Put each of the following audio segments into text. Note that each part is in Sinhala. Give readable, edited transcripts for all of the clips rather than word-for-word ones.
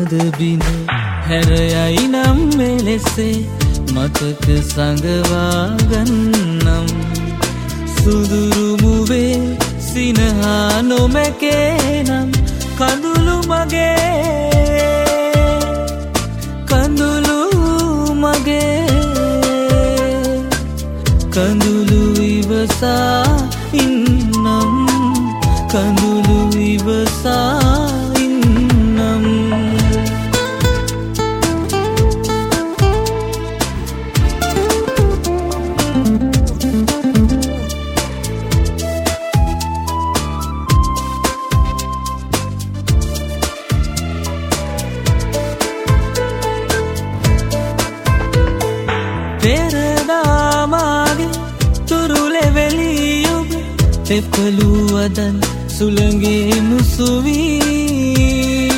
මද බිඳ හැරයයි නම් මෙලෙසේ මතක සඟවා ගන්නම් සුදුරු මුවේ සිනහා නොමැකේ නම් කඳුළු මගේ කඳුළු ඉවසා ඉන්නම් කඳුළු ඉවසා ඉන්නම් තෙපලුවදන් සුළඟේ මුසුවී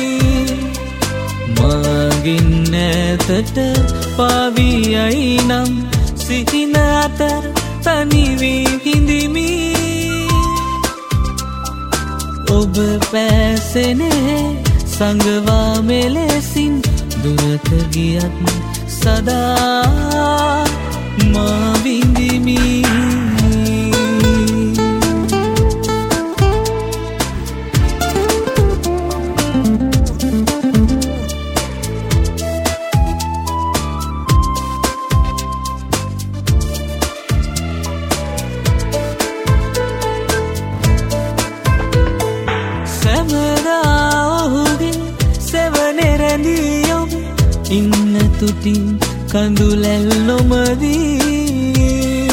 මගින් නැතට පාවියයි නම් සිහින අතර තනිවී හිඳිමි ඔබ පැසෙනේ සඟවා මෙලෙසින් දුරට ගියත් සදා මා විඳිමි ඉන්න තුටින් කඳුලැල් නොමදී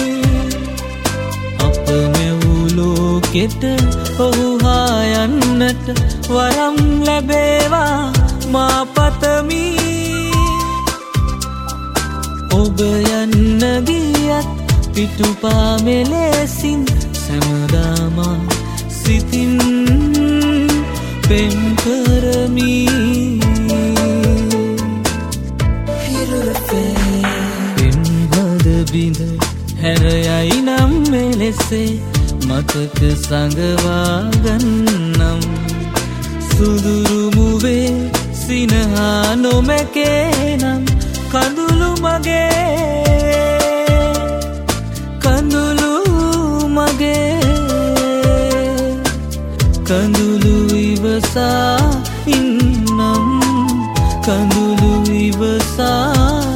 අප මෙවුලෝකෙට ඔහු හා යන්නට වරම් ලැබේවා මා පතමි ඔබ යන්න ගියත් පිටුපා මෙලෙසින් සැමදාමා සිතින් පෙම් කරමි බිඳ හැරයයි නම් මෙලෙසේ මතක සඟවා ගන්නම් සුදුරු මුවේ සිනහා නොමැකේ නම් කඳුළු ඉවසා ඉන්නම් කඳුළු ඉවසා